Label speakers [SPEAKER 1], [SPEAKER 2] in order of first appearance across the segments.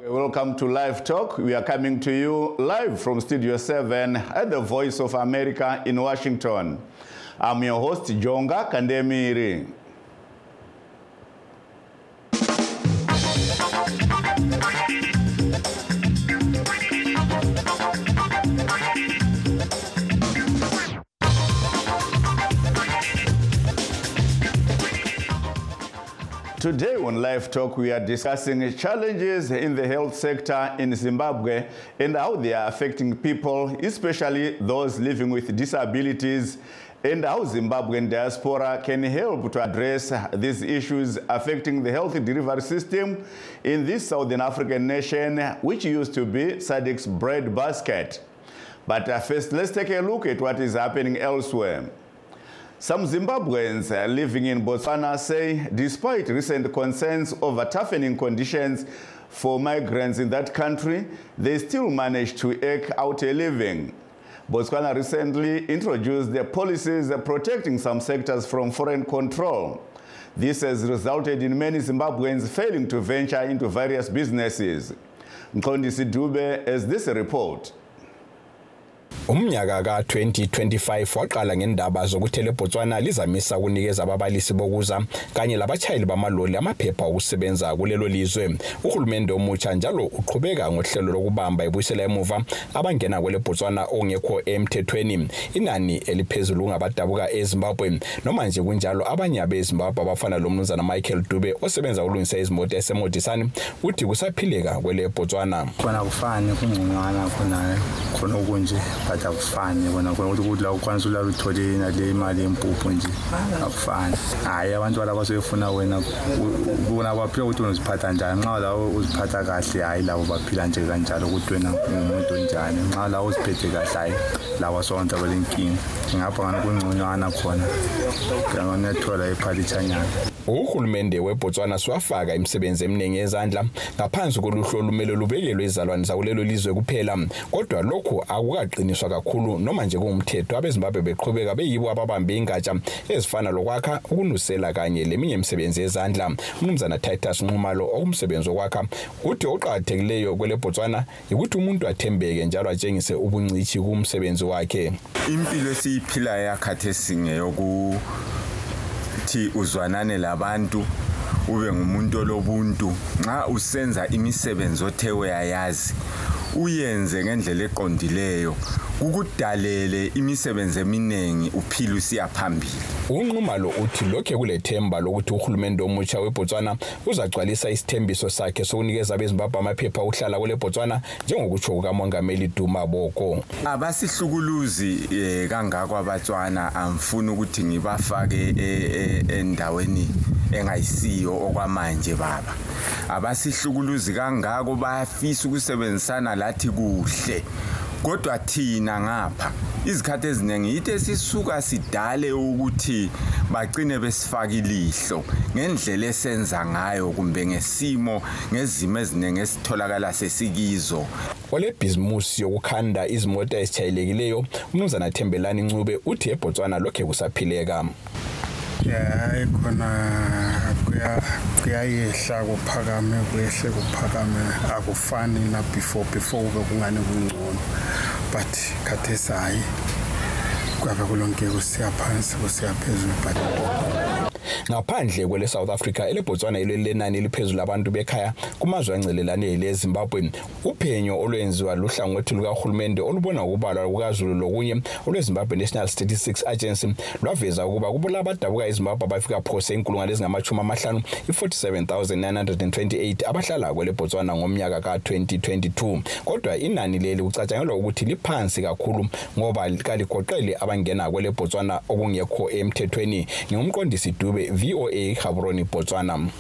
[SPEAKER 1] Welcome to Live Talk. We are coming to you live from Studio 7 at the Voice of America in Washington. I'm your host, Jonga Kandemiri. Today on Live Talk, we are discussing challenges in the health sector in Zimbabwe and how they are affecting people, especially those living with disabilities, and how Zimbabwean diaspora can help to address these issues affecting the health delivery system in this Southern African nation, which used to be SADC's breadbasket. But first, let's take a look at what is happening elsewhere. Some Zimbabweans living in Botswana say despite recent concerns over toughening conditions for migrants in that country, they still manage to eke out a living. Botswana recently introduced the policies protecting some sectors from foreign control. This has resulted in many Zimbabweans failing to venture into various businesses. Mqondisi Dube has this report.
[SPEAKER 2] Umnyaka ka-2025 waqala ngendaba zokuthi leBotswana lizamisa ukunikeza ababalisi bokuza kanye labatshayeli bamaloli amaphepha okusebenza kulelo lizwe. Uhulumende omutsha njalo uqhubeka ngohlelo lokubamba ebuyisela emuva abangena kweleBotswana ongekho emthethweni. Inani eliphezulu ngabadabuka eZimbabwe noma nje kunjalo abanye abeZimbabwe abafana lo mnumzana Michael Dube osebenza ukulungisa izimoto esemodisani uthi kusaphileka kweleBotswana.
[SPEAKER 3] Kona kufani kungconywana khona okunje but akufani bona ukuthi la ukwanisa uluthola inale imali empuphu nje akufani. Hayi abantu laba sebefuna wena ubona baphila ukuthi uziphatha njani. Nxa la uziphatha kahle hayi labo baphila nje kanjalo ukuthi wena umuntu njani. Nxa la uziphethe kahle hayi lawa sonke balenkinga. Ngapha ngani kungconywana khona. Ngiyabona ethola ephalitshanyana.
[SPEAKER 2] Uhulumende weBotswana swafaka imisebenzi eminingi yezandla ngaphansi koluhlu olumele lubekelwe izalwane zakulelo lizwe kuphela, kodwa lokho akukaqiniswa kakhulu noma nje kungumthetho. AbeZimbabwe beqhubeka beyibo ababambe ingatsha ezifana lokwakha, ukunusela kanye leminye imisebenzi yezandla. Umnumzana Titus Nxumalo okumsebenzi wokwakha uthi oqhakathekileyo kweleBotswana ukuthi umuntu athembeke njalo atshengise ubuncithi kumsebenzi wakhe.
[SPEAKER 4] Impilo esiyiphila yakhathesi ngeyoku thi uzwanane labantu ube ngumuntu olobuntu. Nxa usenza imisebenzi othe uyayazi uyenze ngendlela eqondileyo ukudalele imisebenzi eminengi uphila usiya phambili.
[SPEAKER 2] Unxumalo uthi lokho kulethemba lokuthi uhulumende omutsha weBotswana uzagcwalisa isithembiso sakhe sokunikeza abeZimbabwe amaphepha okuhlala kweleBotswana njengokutsho kukaMongameli Duma Boko.
[SPEAKER 4] Abasihlukuluzi kangako abatswana amfuna ukuthi ngibafake endaweni engayisiyo okwamanje baba. Abasihlukuluzi kangako bayafisa ukusebenzisana lathi kuhle. Kodwa thina ngapha izikhathi eziningi yithe sisuka sidale ukuthi bagcine besifaka ilihlo ngendlela esenza ngayo kumbe ngesimo ngezimo eziningi esitholakala sesikizo.
[SPEAKER 2] Ole business yokukhanda izimoto ezitshayelekileyo umnumzana Thembelani Ncube uthi eBotswana lokho kusaphileka.
[SPEAKER 5] Yeah, khona kuyayehla kuphakame kwehle kuphakame akufani na before ube kungane kungcono but khathesi hayi kwabe kulonke kusiya phansi kusiya phezulu but
[SPEAKER 2] ngaphandle kwele South Africa eleBotswana ilenani eliphezulu abantu bekhaya kumazwe ancelelane leZimbabwe. Uphenyo olwenziwa luhlangothi lukahulumende olubona ukubalwa kukaZulu lokunye olweZimbabwe National Statistics Agency lwaveza ukuba kubola abadabuka eZimbabwe abafika phose inkulungwane ezingama-50 i-47,928 abahlala kweleBotswana ngomnyaka ka-2022, kodwa inani leli kucatshangelwa ukuthi liphansi kakhulu ngoba kaligoqele abangena kweleBotswana okungekho emthethweni. Ngumqondisi Dube, VOA Gaborone, Botswana.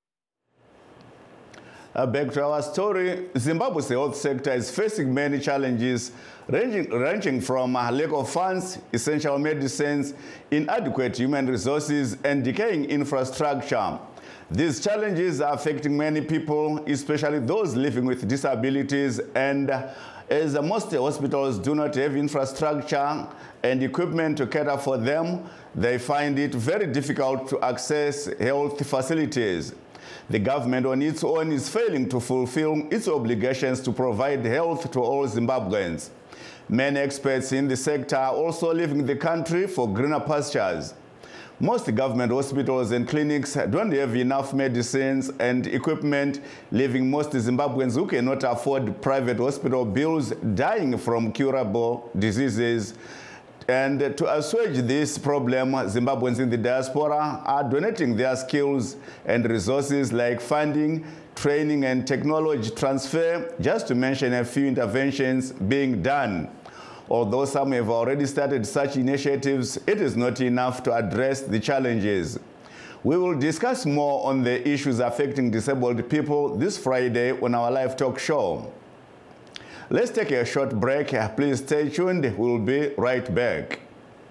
[SPEAKER 1] Back to our story, Zimbabwe's health sector is facing many challenges ranging from lack of funds, essential medicines, inadequate human resources, and decaying infrastructure. These challenges are affecting many people, especially those living with disabilities, and as most hospitals do not have infrastructure and equipment to cater for them, they find it very difficult to access health facilities. The government on its own is failing to fulfill its obligations to provide health to all Zimbabweans. Many experts in the sector are also leaving the country for greener pastures. Most government hospitals and clinics don't have enough medicines and equipment, leaving most Zimbabweans who cannot afford private hospital bills dying from curable diseases. And to assuage this problem, Zimbabweans in the diaspora are donating their skills and resources like funding, training, and technology transfer, just to mention a few interventions being done. Although some have already started such initiatives, it is not enough to address the challenges. We will discuss more on the issues affecting disabled people this Friday on our live talk show. Let's take a short break. Please stay tuned. We'll be right back.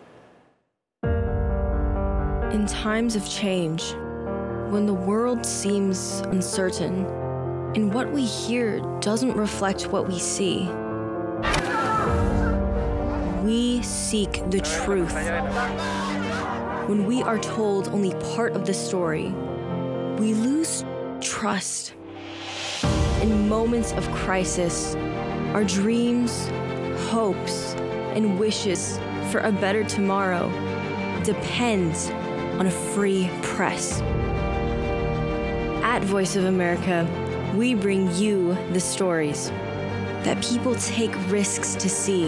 [SPEAKER 6] In times of change, when the world seems uncertain and what we hear doesn't reflect what we see, we seek the truth. When we are told only part of the story, we lose trust. In moments of crisis, our dreams, hopes, and wishes for a better tomorrow depends on a free press. At Voice of America, we bring you the stories that people take risks to see.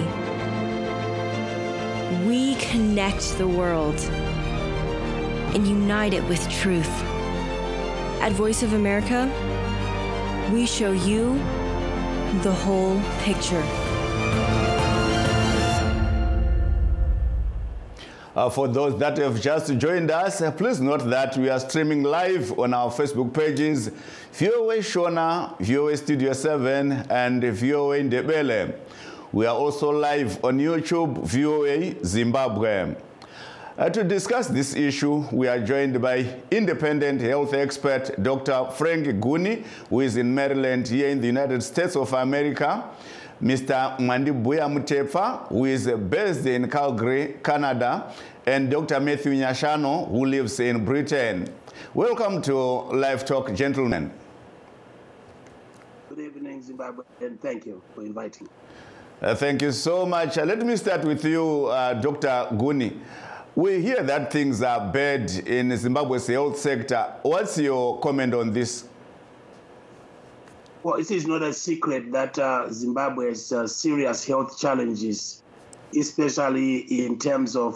[SPEAKER 6] We connect the world and unite it with truth. At Voice of America, we show you the whole picture.
[SPEAKER 1] For those that have just joined us, please note that we are streaming live on our Facebook pages, VOA Shona, VOA Studio 7, and VOA Ndebele. We are also live on YouTube, VOA Zimbabwe. To discuss this issue, we are joined by independent health expert Dr. Frank Guni, who is in Maryland here in the United States of America, Mr. Mwandibuya Mutepa, who is based in Calgary, Canada, and Dr. Matthew Nyashano, who lives in Britain. Welcome to Live Talk, gentlemen.
[SPEAKER 7] Good evening, Zimbabwe, and thank you for inviting.
[SPEAKER 1] Thank you so much. Let me start with you, Dr. Guni. We hear that things are bad in Zimbabwe's health sector. What's your comment on this?
[SPEAKER 7] Well, it is not a secret that Zimbabwe has serious health challenges, especially in terms of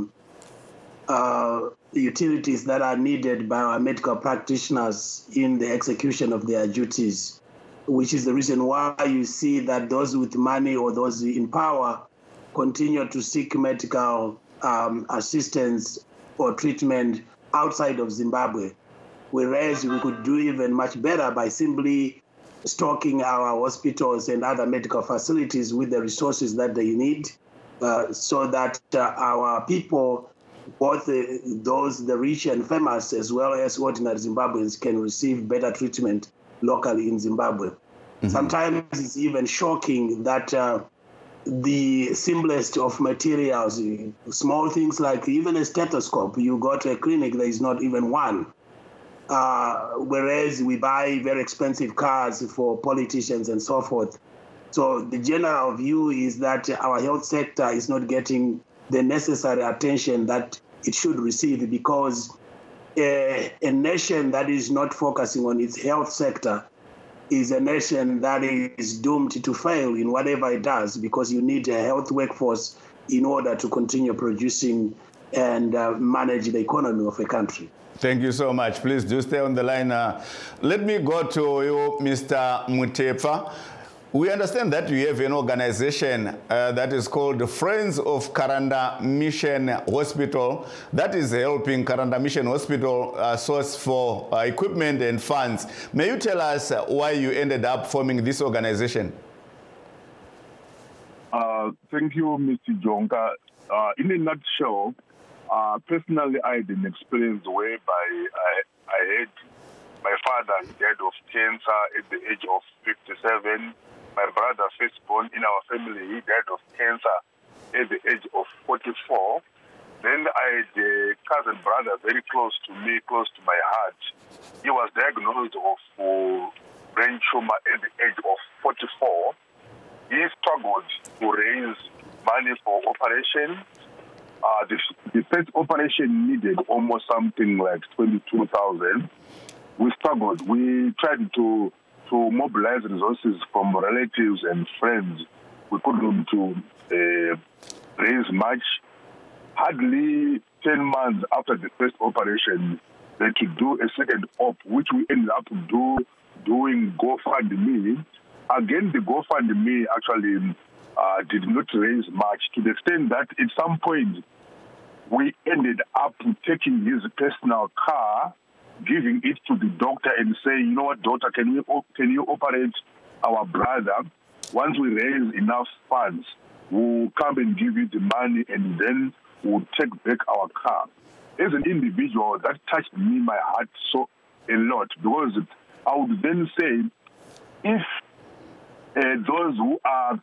[SPEAKER 7] utilities that are needed by our medical practitioners in the execution of their duties, which is the reason why you see that those with money or those in power continue to seek medical assistance or treatment outside of Zimbabwe, whereas we could do even much better by simply stocking our hospitals and other medical facilities with the resources that they need, so that our people, both the rich and famous, as well as ordinary Zimbabweans, can receive better treatment locally in Zimbabwe. Mm-hmm. Sometimes it's even shocking that the simplest of materials, small things like even a stethoscope, you go to a clinic, there is not even one. Whereas we buy very expensive cars for politicians and so forth. So the general view is that our health sector is not getting the necessary attention that it should receive, because a nation that is not focusing on its health sector is a nation that is doomed to fail in whatever it does, because you need a health workforce in order to continue producing and manage the economy of a country.
[SPEAKER 1] Thank you so much. Please do stay on the line. Let me go to you, Mr. Mutepa. We understand that you have an organization that is called the Friends of Karanda Mission Hospital that is helping Karanda Mission Hospital source for equipment and funds. May you tell us why you ended up forming this organization?
[SPEAKER 8] Thank you, Mr. Jonka. In a nutshell, personally, I had an experience whereby I had my father died of cancer at the age of 57. My brother, firstborn in our family, he died of cancer at the age of 44. Then I had a cousin brother very close to me, close to my heart. He was diagnosed of brain tumor at the age of 44. He struggled to raise money for operation. The first operation needed almost something like 22,000. We struggled. We tried to mobilize resources from relatives and friends. We couldn't raise much. Hardly 10 months after the first operation, they had to do a second op, which we ended up doing GoFundMe. Again, the GoFundMe actually did not raise much, to the extent that at some point we ended up taking his personal car, giving it to the doctor and saying, you know what, doctor, can you operate our brother? Once we raise enough funds, we'll come and give you the money, and then we'll take back our car. As an individual, that touched me, my heart, so a lot, because I would then say, if those who are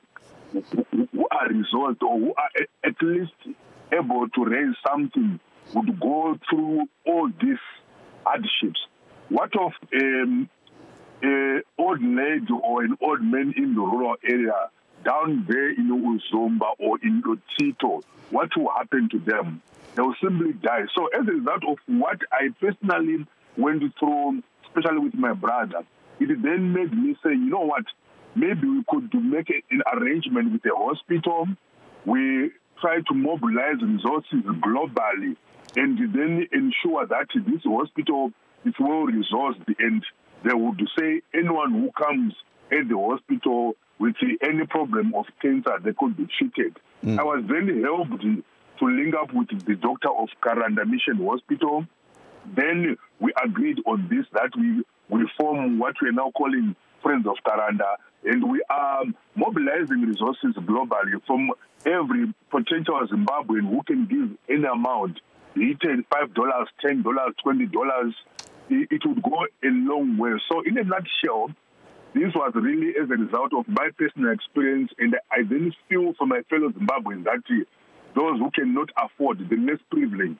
[SPEAKER 8] resolved or who are at least able to raise something would go through all these hardships, what of an old lady or an old man in the rural area down there in Uzomba or in Lotito? What will happen to them? They will simply die. So as a result of what I personally went through, especially with my brother, it then made me say, you know what, maybe we could make an arrangement with the hospital. We try to mobilize resources globally and then ensure that this hospital is well resourced, and they would say anyone who comes at the hospital with any problem of cancer, they could be treated. I was very helped to link up with the doctor of Karanda Mission Hospital. Then we agreed on this, that we form what we are now calling Friends of Karanda, and we are mobilizing resources globally from every potential Zimbabwean who can give any amount, $5, $10, $20. It would go a long way. So in a nutshell, this was really as a result of my personal experience, and I then feel for my fellow Zimbabweans that those who cannot afford, the less privileged,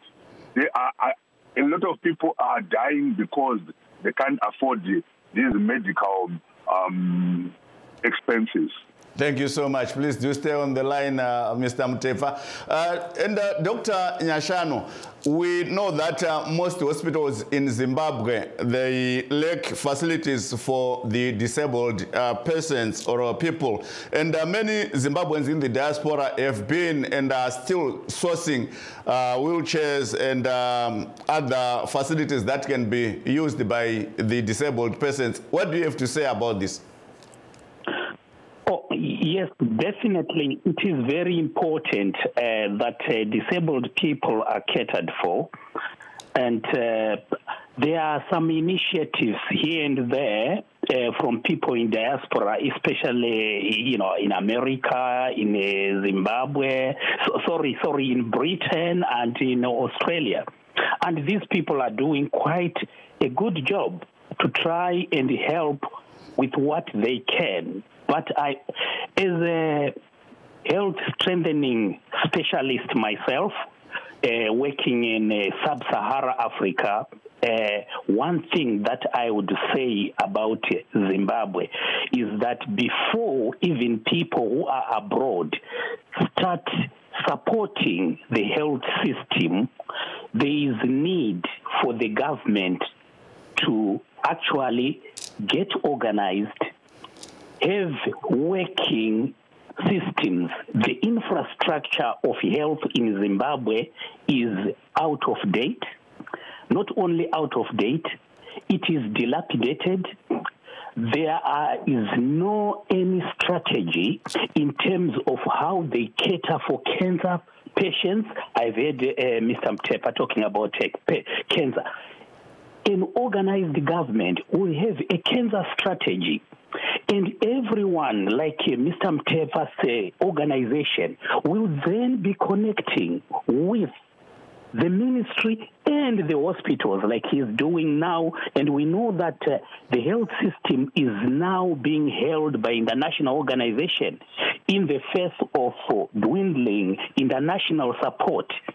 [SPEAKER 8] a lot of people are dying because they can't afford these medical expenses.
[SPEAKER 1] Thank you so much. Please do stay on the line, Mr. Mutefa. And Dr. Nyashano, we know that most hospitals in Zimbabwe, they lack facilities for the disabled persons or people. And many Zimbabweans in the diaspora have been and are still sourcing wheelchairs and other facilities that can be used by the disabled persons. What do you have to say about this?
[SPEAKER 9] Yes, definitely. It is very important that disabled people are catered for. And there are some initiatives here and there from people in diaspora, especially, in America, in Zimbabwe, in Britain and in Australia. And these people are doing quite a good job to try and help with what they can. But I, as a health strengthening specialist myself, working in sub-Saharan Africa, one thing that I would say about Zimbabwe is that before even people who are abroad start supporting the health system, there is need for the government to actually get organized, have working systems. The infrastructure of health in Zimbabwe is out of date. Not only out of date, it is dilapidated. There is no any strategy in terms of how they cater for cancer patients. I've heard Mr. Mtepa talking about cancer. An organized government will have a cancer strategy. And everyone, like Mr. Mtepa's organization, will then be connecting with the ministry and the hospitals like he's doing now. And we know that the health system is now being held by international organizations in the face of dwindling international support.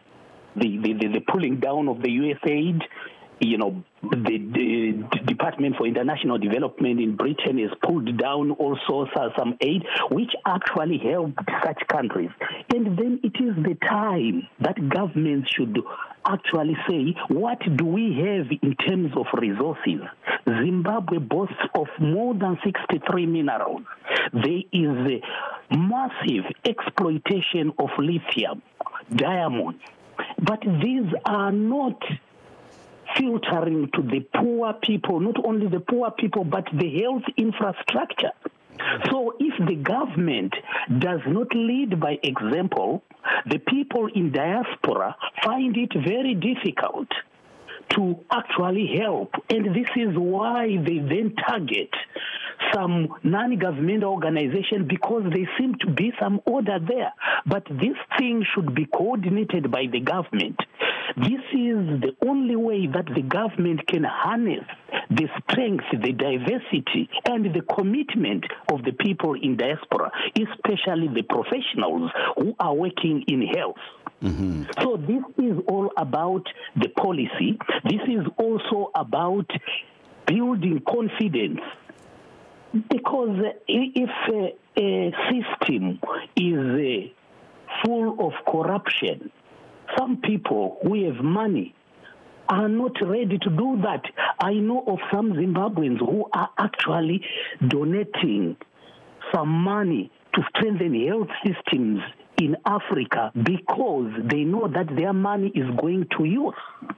[SPEAKER 9] the pulling down of the USAID. You know, the Department for International Development in Britain has pulled down also some aid, which actually helped such countries. And then it is the time that governments should actually say, what do we have in terms of resources? Zimbabwe boasts of more than 63 minerals. There is a massive exploitation of lithium, diamonds. But these are not filtering to the poor people, not only the poor people, but the health infrastructure. So if the government does not lead by example, the people in diaspora find it very difficult to actually help. And this is why they then target some non-governmental organization, because there seem to be some order there. But this thing should be coordinated by the government. This is the only way that the government can harness the strength, the diversity, and the commitment of the people in diaspora, especially the professionals who are working in health. Mm-hmm. So this is all about the policy. This is also about building confidence. Because if a system is full of corruption, some people who have money are not ready to do that. I know of some Zimbabweans who are actually donating some money to strengthen health systems in Africa because they know that their money is going to use.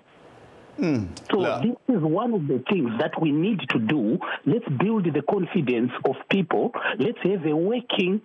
[SPEAKER 9] So this is one of the things that we need to do. Let's build the confidence of people. Let's have a working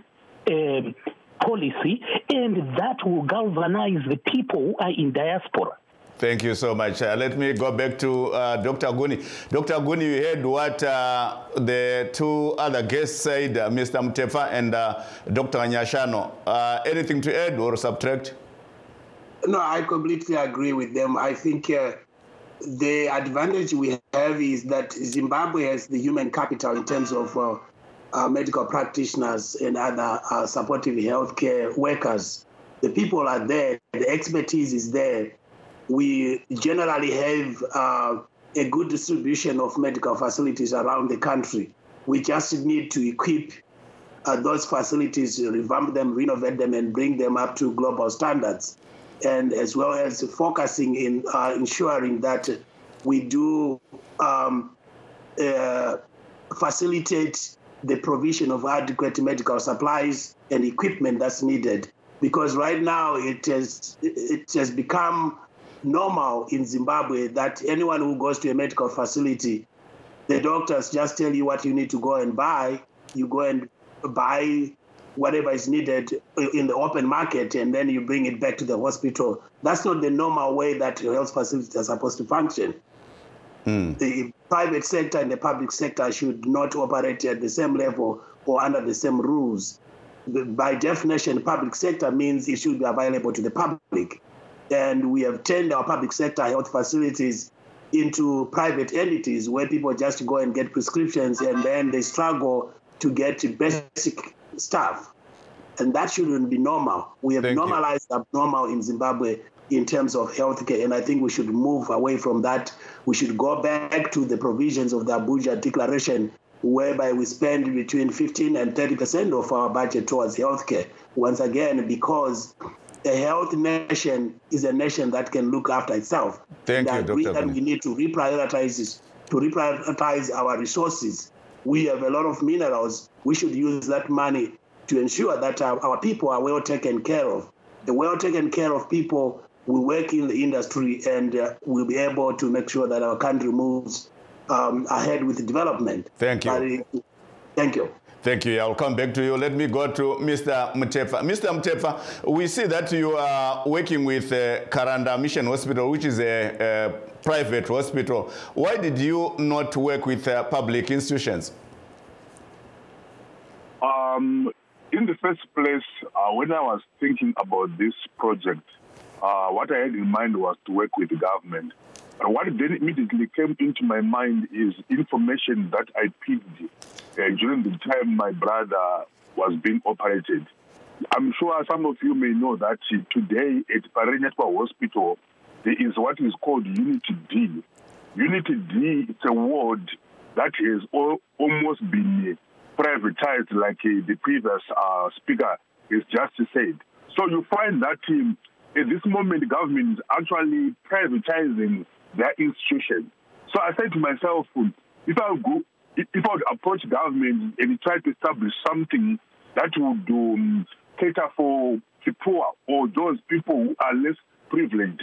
[SPEAKER 9] policy, and that will galvanize the people who are in diaspora.
[SPEAKER 1] Thank you so much. Let me go back to Dr. Guni. Dr. Guni, you heard what the two other guests said, Mr. Mtefa and Dr. Nyashano. Anything to add or subtract?
[SPEAKER 7] No, I completely agree with them. I think the advantage we have is that Zimbabwe has the human capital in terms of medical practitioners and other supportive healthcare workers. The people are there. The expertise is there. We generally have a good distribution of medical facilities around the country. We just need to equip those facilities, revamp them, renovate them, and bring them up to global standards. And as well as focusing in ensuring that we do facilitate the provision of adequate medical supplies and equipment that's needed. Because right now it has become normal in Zimbabwe that anyone who goes to a medical facility, the doctors just tell you what you need to go and buy. You go and buy whatever is needed in the open market, and then you bring it back to the hospital. That's not the normal way that health facilities are supposed to function. The private sector and the public sector should not operate at the same level or under the same rules. By definition, public sector means it should be available to the public. And we have turned our public sector health facilities into private entities where people just go and get prescriptions and then they struggle to get basic stuff. And that shouldn't be normal. We have normalized abnormal in Zimbabwe in terms of healthcare, and I think we should move away from that. We should go back to the provisions of the Abuja Declaration, whereby we spend between 15 and 30% of our budget towards healthcare. Once again, because a health nation is a nation that can look after itself.
[SPEAKER 1] Thank you, Dr.
[SPEAKER 7] And we need to reprioritize our resources. We have a lot of minerals. We should use that money to ensure that our people are well taken care of. The well taken care of people will work in the industry and will be able to make sure that our country moves ahead with development.
[SPEAKER 1] Thank you.
[SPEAKER 7] Thank you.
[SPEAKER 1] Thank you. I'll come back to you. Let me go to Mr. Mtefa. Mr. Mtefa, we see that you are working with Karanda Mission Hospital, which is a private hospital. Why did you not work with public institutions?
[SPEAKER 8] In the first place, when I was thinking about this project, what I had in mind was to work with the government. And what then immediately came into my mind is information that I picked during the time my brother was being operated. I'm sure some of you may know that today at Parenyatwa Hospital, there is what is called Unity D. Unity D, it's a ward that has almost been privatized, like the previous speaker has just said. So you find that at this moment, the government is actually privatizing their institution. So I said to myself, if I would approach government and try to establish something that would cater for the poor or those people who are less privileged,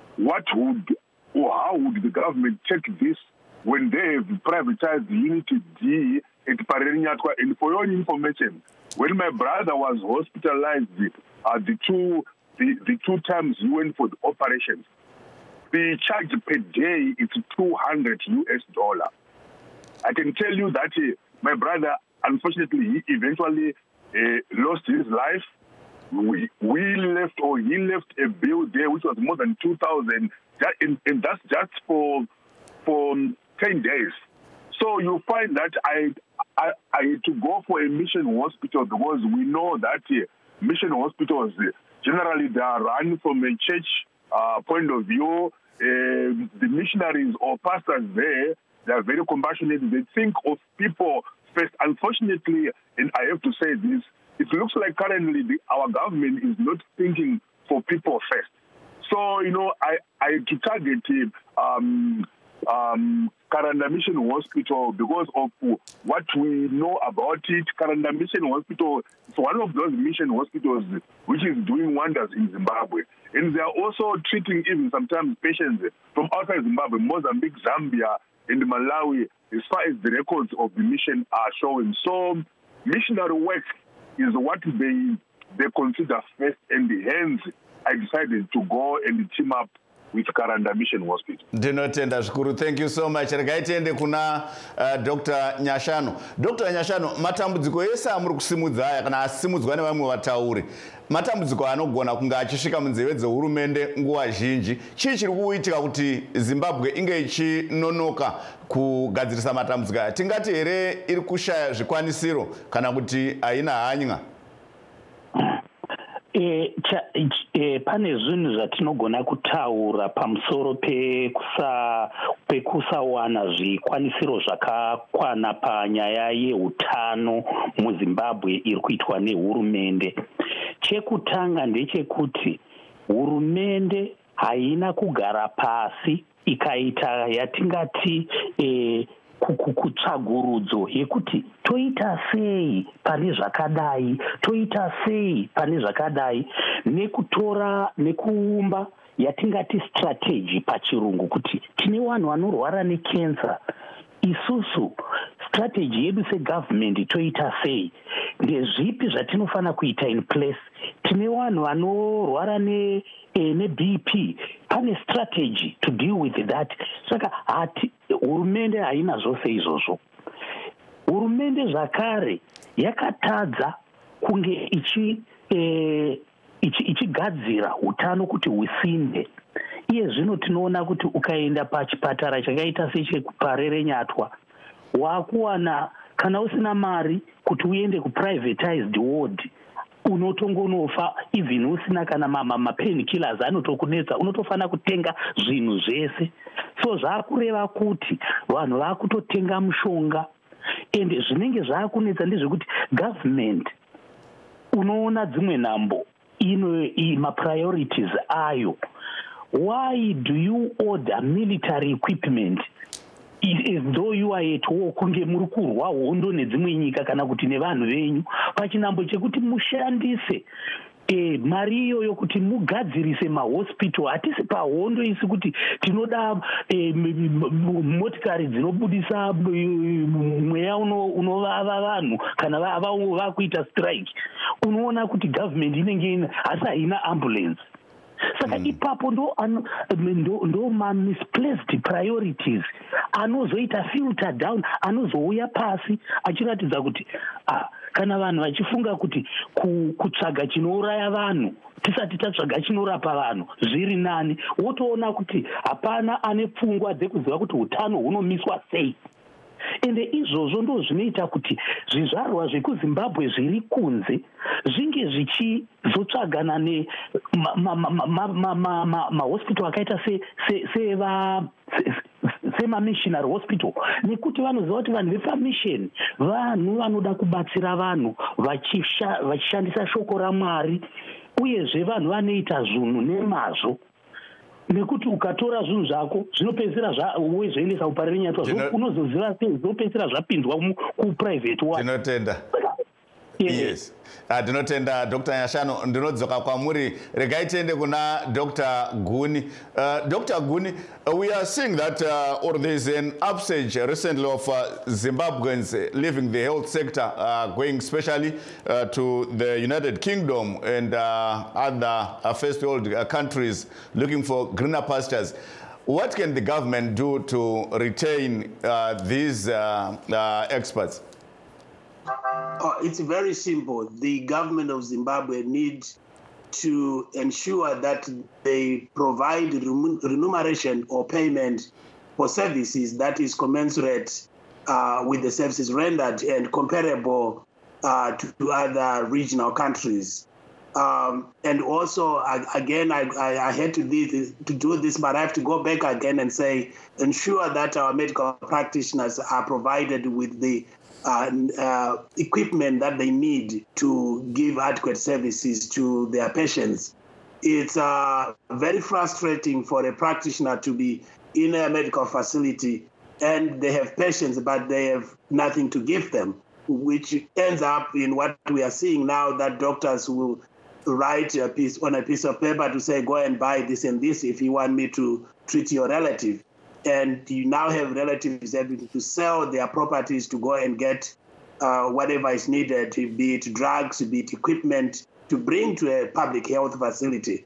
[SPEAKER 8] how would the government take this when they have privatized the Unity D at Parenyatwa? And for your information, when my brother was hospitalized, the two times he went for the operations, the charge per day is $200. I can tell you that my brother, unfortunately, he eventually lost his life. He left a bill there which was more than 2,000, and that's just for 10 days. So you find that I had to go for a mission hospital because we know that mission hospitals generally they are run from a church point of view. The missionaries or pastors there, they are very compassionate. They think of people first. Unfortunately, and I have to say this, it looks like currently our government is not thinking for people first. So, I had to target Karanda Mission Hospital because of what we know about it. Karanda Mission Hospital is one of those mission hospitals which is doing wonders in Zimbabwe. And they are also treating even sometimes patients from outside Zimbabwe, Mozambique, Zambia, and Malawi, as far as the records of the mission are showing. So missionary work is what they consider first, and hence I decided to go and team up with Karanda Mission Hospital.
[SPEAKER 1] Ndinotenda zvikuru. Thank you so much. Regai tiende kuna Dr. Nyashanu. Dr. Nyashanu, matambudziko ese amuri kusimudza aya kana asimudzwa nevamwe vatauri, matambudziko anogona kunge achisvika munzeve dzehurumende nguva zhinji. Chii chiri kuitika kuti Zimbabwe inge ichinonoka kugadzirisa matambudziko aya? Tingati here iri kushaya zvikwanisiro kana kuti haina hanya?
[SPEAKER 9] Pane zvinhu zvatinogona kutaura pamusoro pekusawana zvikwanisiro zvakakwana panyaya yeutano muZimbabwe iri kuitwa nehurumende. Chekutanga ndechekuti hurumende haina kugara pasi ikaita yatingati kutsvagurudzo yekuti toita sei pane zvakadai, toita sei pane zvakadai, nekutora nekuumba yatingati strategy pachirungu, kuti tine vanhu vanorwara nekensa, isusu strategy yedu segovernment toita sei, ndezvipi zvatinofana kuita in place, tine vanhu vanorwara neBP, pane strategy to deal with that. Saka hurumende haina zvose izvozvo. Hurumende zvakare yakatadza kunge ichigadzira utano kuti husinde. Iye zvino tinoona kuti ukaenda pachipatara chakaita sechekuParenyatwa, wakuwana kana usina mari kuti uende kuprivatized ward, unotongonofa even usina kana mapain killers anotokunetsa, unotofana kutenga zvinhu zvese. So zvakureva kuti vanhu vakutotenga mushonga, ende zvinenge zvakunetsa ndezvekuti government unoona dzimwe nhambo mapriorities ayo. Why do you order military equipment as though you are at war, kunge muri kurwa hondo nedzimwe nyika kana kuti nevanhu venyu, pachinambo chekuti mushandise mari iyoyo kuti mugadzirise mahospital? Hatisi pahondo isi kuti tinoda motikari dzinobudisa mweya unovava vanhu kana vakuita strike. Unoona kuti government inenge hasi haina ambulance. Saka ipapo ndo misplaced priorities anozoita filter down, anozouya pasi achiratidza kuti kana vanhu vachifunga kuti kutsvaga chinouraya vanhu tisati tatsvaga chinorapa vanhu zviri nani, wotoona kuti hapana ane pfungwa dzekuziva kuti utano hunomiswa sei. ende izvozvo ndo zvinoita kuti zvizvarwa zvekuzimbabwe zviri kunze zvinge zvichizotsvagana nemahospital akaita semamissionary hospital, nekuti vanoziva kuti vanhu vepamisheni vanhu vanoda kubatsira vanhu vachishandisa shoko raMwari, uyezve vanhu vanoita zvinhu nemazvo, nekuti ukatora zvinhu zvako zvinopedzisira zvoendesa kuparire nyatwa unozoziva sei zvinopedzisira zvapinzwa kuprivate one.
[SPEAKER 1] Tinotenda. Yes. Tinotenda Dr. Nyashano. Ndinodzoka kwamuri. Regai tiende kuna Dr. Guni. Dr. Guni, we are seeing that or there is an upsurge recently of Zimbabweans leaving the health sector, going especially to the United Kingdom and other first world countries looking for greener pastures. What can the government do to retain these experts?
[SPEAKER 7] It's very simple. The government of Zimbabwe needs to ensure that they provide remuneration or payment for services that is commensurate with the services rendered and comparable to other regional countries. And also, again, I had to do this, but I have to go back again and say, ensure that our medical practitioners are provided with the equipment that they need to give adequate services to their patients. It's very frustrating for a practitioner to be in a medical facility and they have patients, but they have nothing to give them, which ends up in what we are seeing now, that doctors will write a piece on a piece of paper to say, go and buy this and this if you want me to treat your relative. And you now have relatives having to sell their properties to go and get whatever is needed, be it drugs, be it equipment, to bring to a public health facility.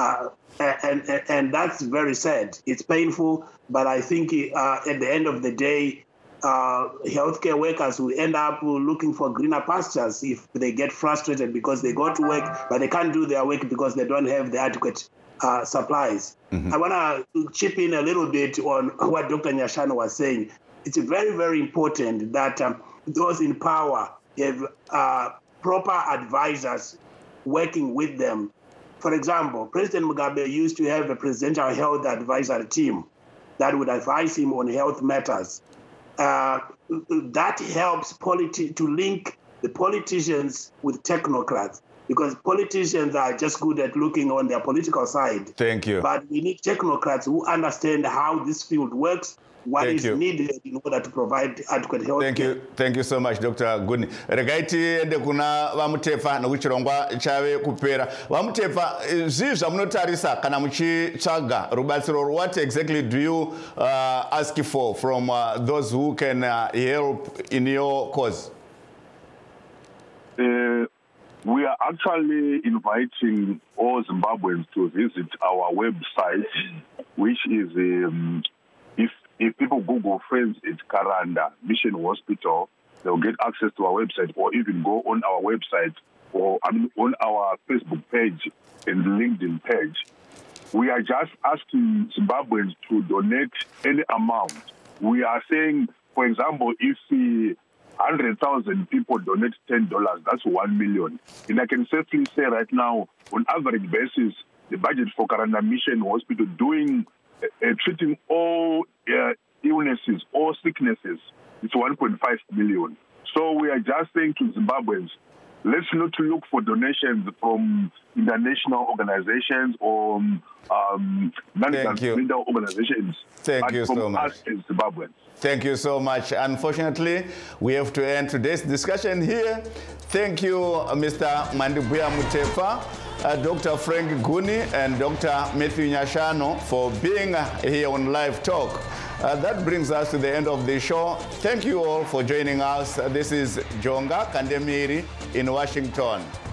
[SPEAKER 7] And that's very sad. It's painful, but I think at the end of the day, healthcare workers will end up looking for greener pastures if they get frustrated because they go to work, but they can't do their work because they don't have the adequate supplies. Mm-hmm. I want to chip in a little bit on what Dr. Nyashano was saying. It's very, very important that those in power have proper advisors working with them. For example, President Mugabe used to have a presidential health advisory team that would advise him on health matters. That helps to link the politicians with technocrats, because politicians are just good at looking on their political side.
[SPEAKER 1] Thank you.
[SPEAKER 7] But we need technocrats who understand how this field works, what is needed in order to provide adequate health care.
[SPEAKER 1] Thank you so much, Dr. Guni. Regaiti ende kuna vamutefa nokuchirongwa chave kupera. Vamutefa, zvi zvamunotarisa kana muchitsvaga rubatsiro, what exactly do you ask for from those who can help in your cause?
[SPEAKER 8] We are actually inviting all Zimbabweans to visit our website, which is, if people Google Friends at Karanda Mission Hospital, they'll get access to our website, or even go on our website or on our Facebook page and LinkedIn page. We are just asking Zimbabweans to donate any amount. We are saying, for example, if 100,000 people donate $10, that's 1 million. And I can safely say right now, on average basis, the budget for Karanda Mission Hospital treating all illnesses, all sicknesses, it's 1.5 million. So we are just saying to Zimbabweans, let's not look for donations from international organizations or non-governmental organizations.
[SPEAKER 1] Thank you so much.
[SPEAKER 8] Us as Zimbabweans.
[SPEAKER 1] Thank you so much. Unfortunately, we have to end today's discussion here. Thank you, Mr. Mandibuya Mutefa, Dr. Frank Guni, and Dr. Matthew Nyashano for being here on Live Talk. That brings us to the end of the show. Thank you all for joining us. This is Jonga Kandemiri in Washington.